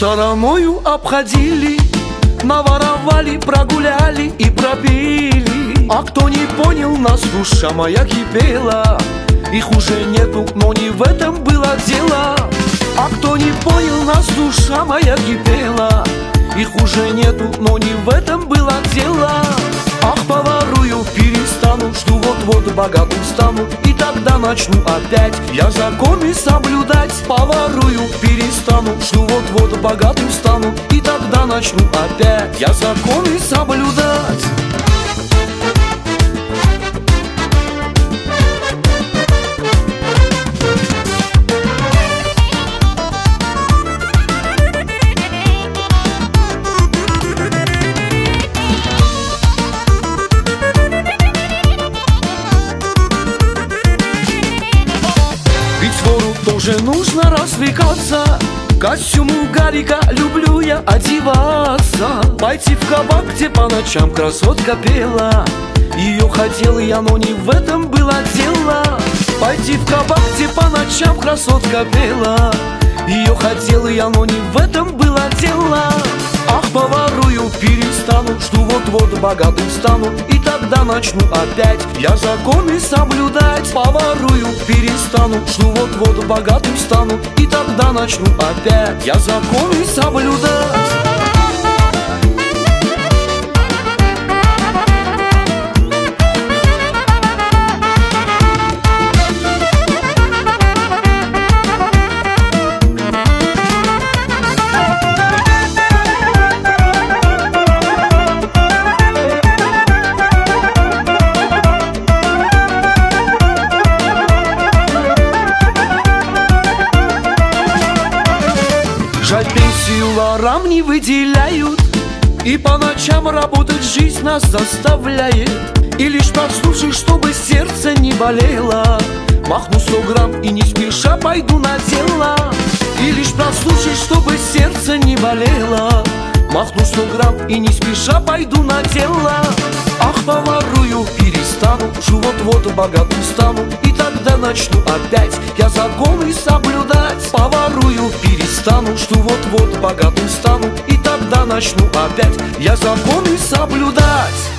Стороною обходили, наворовали, прогуляли и пропили. А кто не понял нас, душа моя кипела. Их уже нету, но не в этом было дело. А кто не понял нас, душа моя кипела. Их уже нету, но не в этом было дело. Ах, поворую, перестану, жду вот-вот богатым стану. И тогда начну опять я законы соблюдать. Поворую, перестану, жду вот-вот богатым стану. И тогда начну опять я законы соблюдать. Тоже нужно развлекаться. Костюму Гарика люблю я одеваться. Пойти в кабак, где по ночам красотка пела. Ее хотел я, но не в этом было дело. Пойти в кабак, где по ночам красотка пела. Ее хотел я, но не в этом было дело. Ах, поворую, перестану, жду вот-вот богатым стану. И тогда начну опять я законы соблюдать. Поворую, перестану, жду вот-вот богатым стану. И тогда начну опять я законы соблюдать. Жаль, пенсию ворам не выделяют, и по ночам работать жизнь нас заставляет. И лишь послушай, чтобы сердце не болело, махну 100 грамм и не спеша пойду на дело. И лишь послушай, чтобы сердце не болело, махну 100 грамм и не спеша пойду на дело. Ах, поворую, перестану, вот-вот богатым стану. И тогда начну опять я законы соблюдать. Поворую, перестану, вот-вот богатым стану. И тогда начну опять я законы соблюдать.